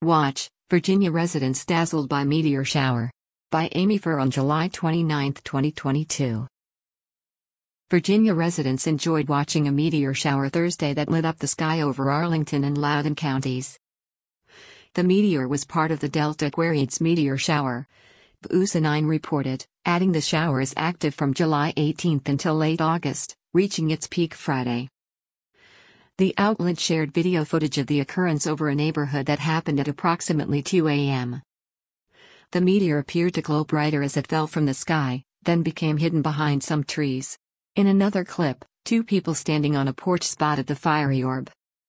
Watch, Virginia residents dazzled by meteor shower. By Amy Furr on July 29, 2022. Virginia residents enjoyed watching a meteor shower Thursday that lit up the sky over Arlington and Loudoun counties. The meteor was part of the Delta Aquariids meteor shower, USA 9 reported, adding the shower is active from July 18 until late August, reaching its peak Friday. The outlet shared video footage of the occurrence over a neighborhood that happened at approximately 2 a.m. The meteor appeared to glow brighter as it fell from the sky, then became hidden behind some trees. In another clip, two people standing on a porch spotted the fiery orb.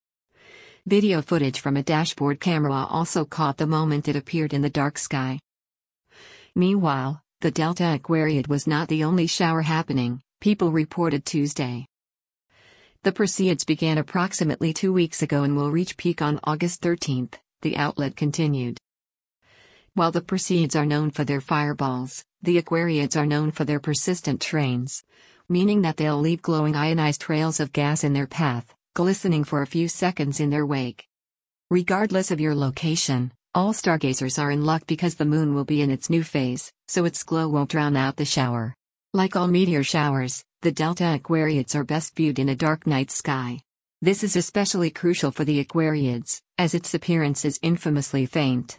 Video footage from a dashboard camera also caught the moment it appeared in the dark sky. Meanwhile, the Delta Aquariid was not the only shower happening, people reported Tuesday. The Perseids began approximately 2 weeks ago and will reach peak on August 13, the outlet continued. While the Perseids are known for their fireballs, the Aquariids are known for their persistent trains, meaning that they'll leave glowing ionized trails of gas in their path, glistening for a few seconds in their wake. Regardless of your location, all stargazers are in luck because the moon will be in its new phase, so its glow won't drown out the shower. Like all meteor showers, the Delta Aquariids are best viewed in a dark night sky. This is especially crucial for the Aquariids, as its appearance is infamously faint.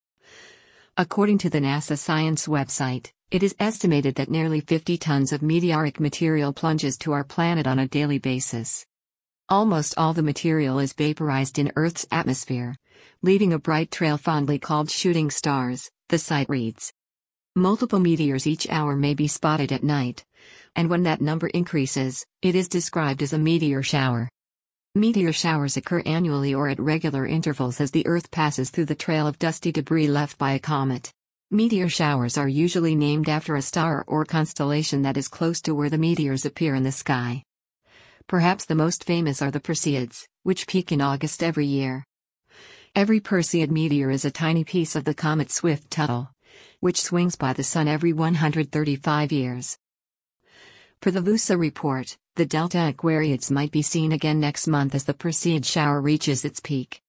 According to the NASA science website, it is estimated that nearly 50 tons of meteoric material plunges to our planet on a daily basis. Almost all the material is vaporized in Earth's atmosphere, leaving a bright trail fondly called shooting stars, the site reads. Multiple meteors each hour may be spotted at night, and when that number increases, it is described as a meteor shower. Meteor showers occur annually or at regular intervals as the Earth passes through the trail of dusty debris left by a comet. Meteor showers are usually named after a star or constellation that is close to where the meteors appear in the sky. Perhaps the most famous are the Perseids, which peak in August every year. Every Perseid meteor is a tiny piece of the comet Swift-Tuttle, which swings by the Sun every 135 years. Per the USA report, the Delta Aquariids might be seen again next month as the Perseid shower reaches its peak.